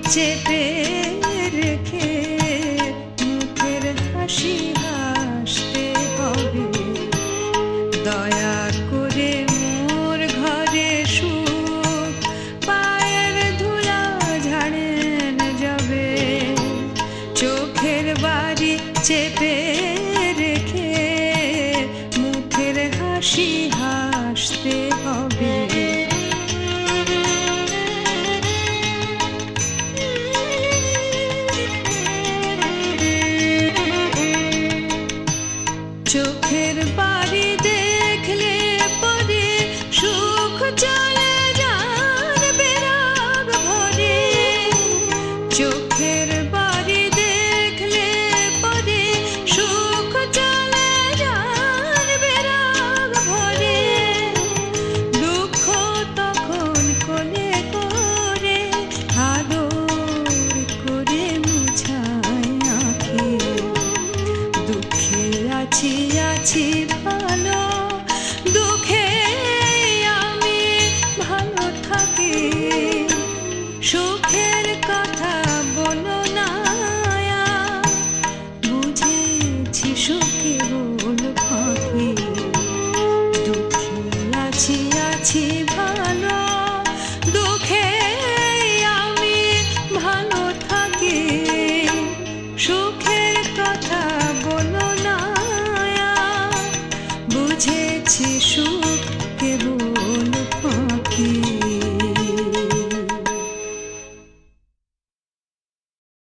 চেপে রেখে মুখের হাসি হাসতে হবে। দয়া করে মোর ঘরে সুখ পায়ের ধুলা ঝাড়েন যাবে। চোখের বাড়ি চেপে রেখে মুখের হাসি হাসতে হবে। চোখের বাড়ি দেখলে পরে সুখ চলে যাবে রাগ ভরে। চোখের বাড়ি দেখলে পরে সুখ চলে যাবে রাগ ভরে। দুঃখ তখন কোলে করে আদর করে মুছায় আঁখি। দুঃখে আছি আছি ভালো, দুঃখে আমি ভালো থাকি। সুখের কথা বলো না, বুঝেছি সুখে বল ফাঁকি। দুঃখে আছি আছি